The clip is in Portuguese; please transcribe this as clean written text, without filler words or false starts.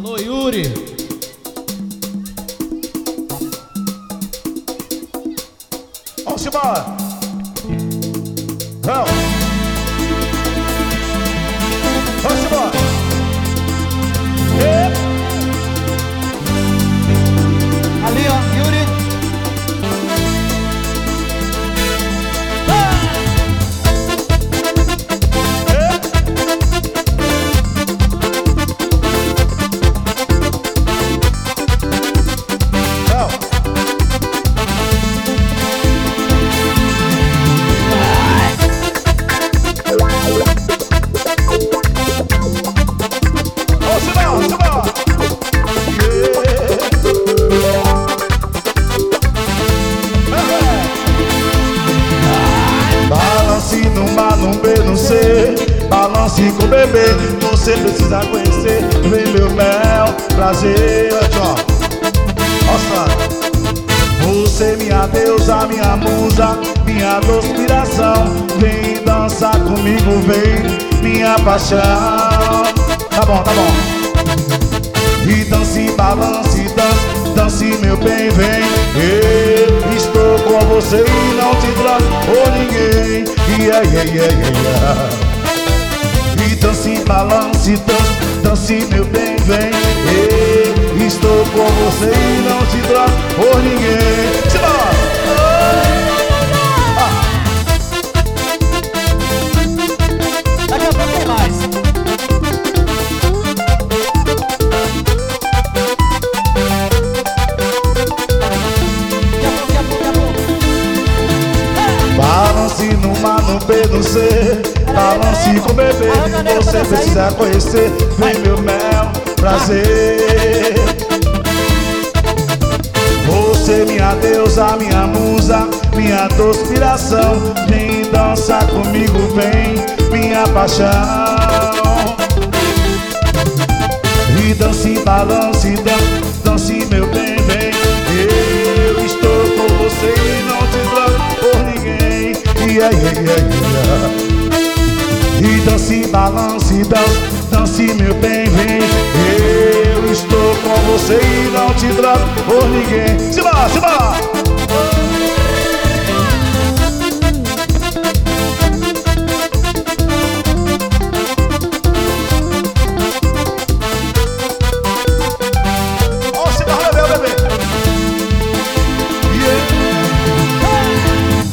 Alô, Yuri. Vamos embora. Vamos. Vamos embora. Ali, ó, Yuri. Balance com o bebê, você precisa conhecer. Vem meu mel, prazer. Nossa, você minha deusa, minha musa, minha doce inspiração. Vem dançar comigo, vem, minha paixão. Tá bom, tá bom. E dance, balance, dance, dance meu bem, vem. Eu estou com você e não te troco por ninguém. Yeah, yeah, yeah, yeah. E dance, balance, dance, dance meu bem, vem. Eu estou com você e não te troco por ninguém. Simbora! Daqui a pouco tem mais. Balance no mar, no B, no C. Balance com o bebê, você precisa conhecer. Vem meu mel, prazer. Você minha deusa, minha musa, minha doce inspiração. Vem dançar comigo, vem, minha paixão. E dance, balance, dance, dance meu bem, vem. Eu estou com você e não te troco por ninguém. Yeah, yeah, yeah, yeah. E dance, balance, dance, dance meu bem, vem. Eu estou com você e não te troco por ninguém. Simbora, simbora!